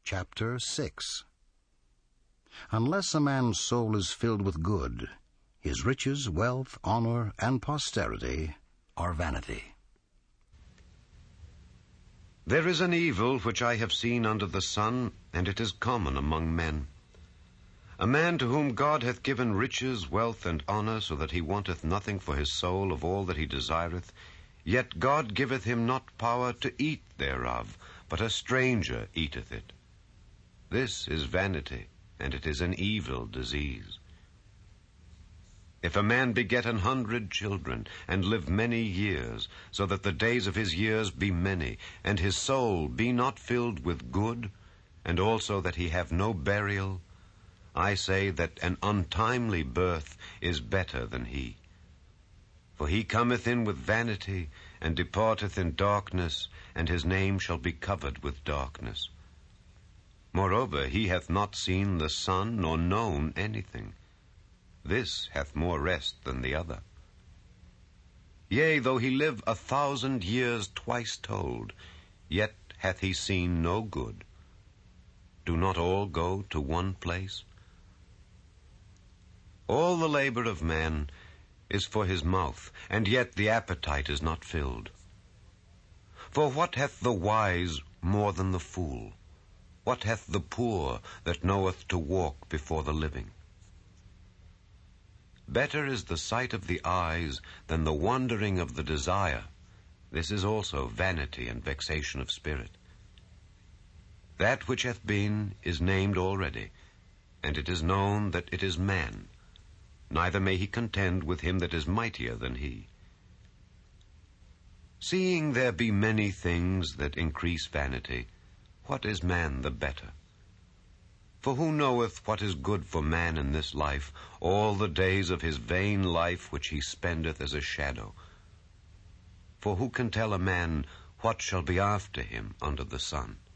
Chapter 6. Unless a man's soul is filled with good, his riches, wealth, honor, and posterity are vanity. There is an evil which I have seen under the sun, and it is common among men. A man to whom God hath given riches, wealth, and honor, so that he wanteth nothing for his soul of all that he desireth, yet God giveth him not power to eat thereof, but a stranger eateth it. This is vanity, and it is an evil disease. If a man beget 100 children, and live many years, so that the days of his years be many, and his soul be not filled with good, and also that he have no burial, I say that an untimely birth is better than he. For he cometh in with vanity, and departeth in darkness, and his name shall be covered with darkness. Moreover, he hath not seen the sun, nor known anything. This hath more rest than the other. Yea, though he live 1,000 years twice told, yet hath he seen no good. Do not all go to one place? All the labor of man is for his mouth, and yet the appetite is not filled. For what hath the wise more than the fool? What hath the poor that knoweth to walk before the living? Better is the sight of the eyes than the wandering of the desire. This is also vanity and vexation of spirit. That which hath been is named already, and it is known that it is man. Neither may he contend with him that is mightier than he. Seeing there be many things that increase vanity, what is man the better? For who knoweth what is good for man in this life, all the days of his vain life which he spendeth as a shadow? For who can tell a man what shall be after him under the sun?